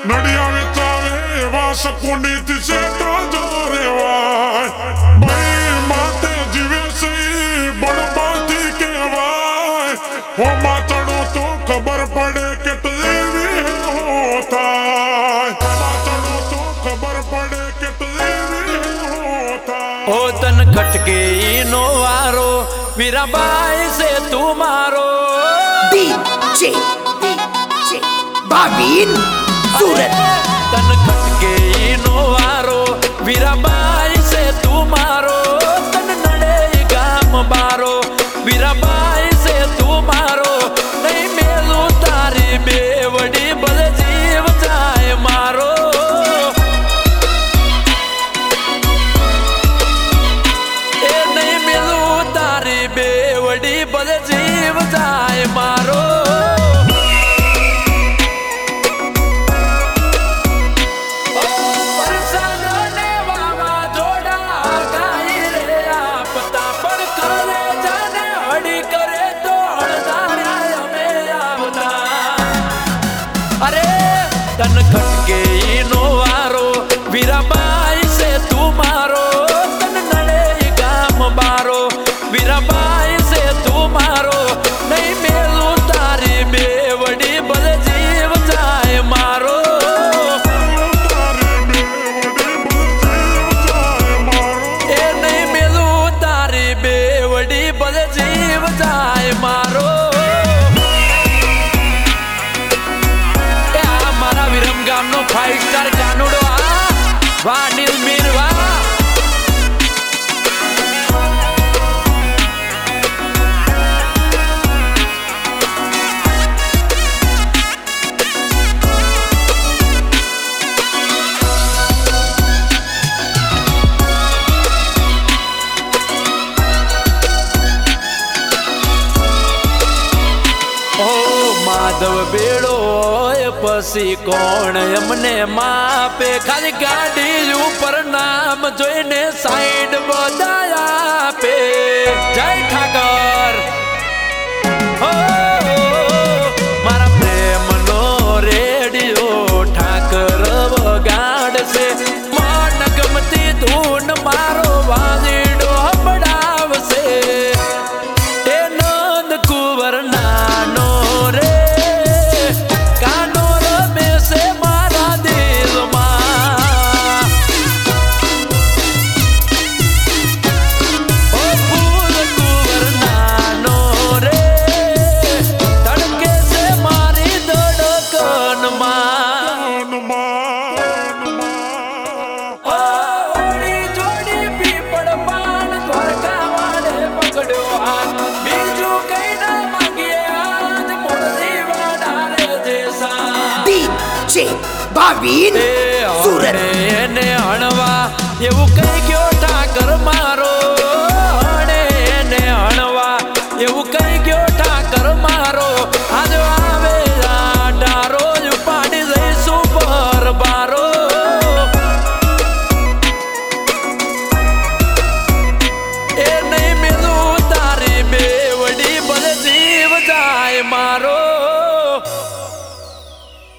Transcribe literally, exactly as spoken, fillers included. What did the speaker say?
નડિયા વેચાવે એવા શકુંડીથી શેઠો જો રેવાય ભાઈ માતે જીવે છે બળબાથી કહેવાય હો માતડો તો ખબર પડે કેટલી થાય માતડો તો ખબર પડે કેટલી થાય ઓ તન ખટકે નો વારો વીરાબાઈ સે તું મારો ડીજે ડીજે ભાવિન સુરત તન ખટકે નો વારો વીરાબાઈ સે તું મારો તન નડે ગામ બારો વીરાબાઈ સે તું મારો નહીં મેલું તારી બેવડી ભલે જીવ જાય મારો એ નહીં મેલું તારી બેવડી ભલે જીવ જાય મારો તન ખટકે નો વારો વીરાબાઈ સે તું મારો તન નડે ગામ બારો વીરાબાઈ સે તું મારો નહીં મેલું તારી બેવડી ભલે જીવ જાય મારો એ નહીં મેલું તારી બેવડી ભલે જીવ જાય મારો ગામનો ફાઈવ સ્ટાર કાનુડો આ વાહ નીલમીર વાહ માધવ બેડો પછી કોણ એમને માપે ખાલી ગાડી ઉપર નામ જોઈને સાઈડ બધા આપે જય ઠાકર હો મારા પ્રેમનો રેડિયો ઠાકર વગાડશે મન ગમતી ધૂન મારો વાલીડો હંભળાવશે એ નંદ કુંવર નાનો રે ભાવિન સુરત એને હણવા એવું કઈ ગયો ઠાકર મારો